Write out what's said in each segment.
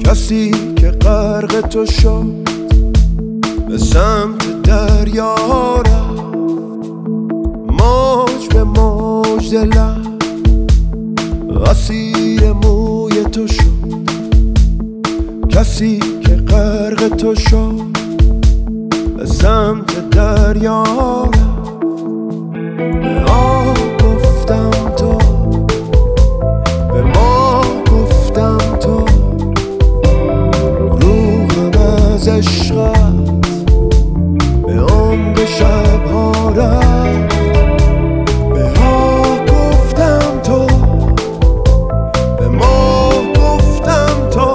کسی که غرق تو شد به سمت دریا رفت، موج به موج دلم اسیر موی تو شد. کسی که غرق تو شد به سمت دریا رفت، به آب گفتم تو، به ما گفتم تو، روحم از عشقت به عمق شبها رفت. به ها گفتم تو، به ما گفتم تو،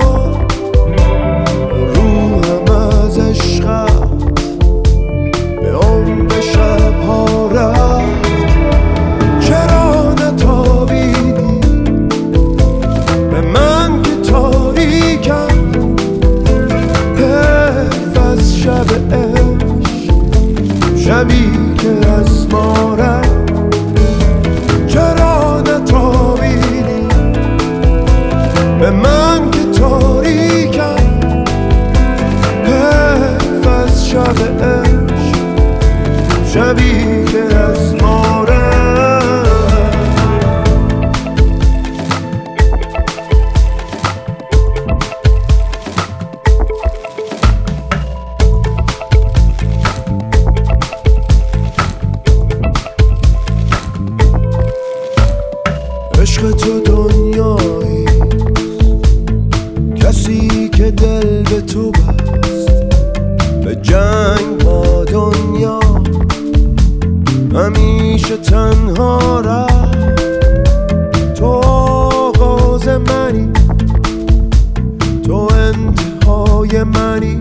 روحم از عشقت به عمق شبها رفت. چرا نتابیدی به من که تاریکم، حیف از شب عشق، شبی که از ما رفت. چرا نتابیدی به من که تاریکم، حیف از شب عشق، شبی که از ما رفت. عشق تو دنیایی، کسی که دل به تو بست، به جنگ با دنیا همیشه تنها رفت. تو آغاز منی، تو انتهای منی،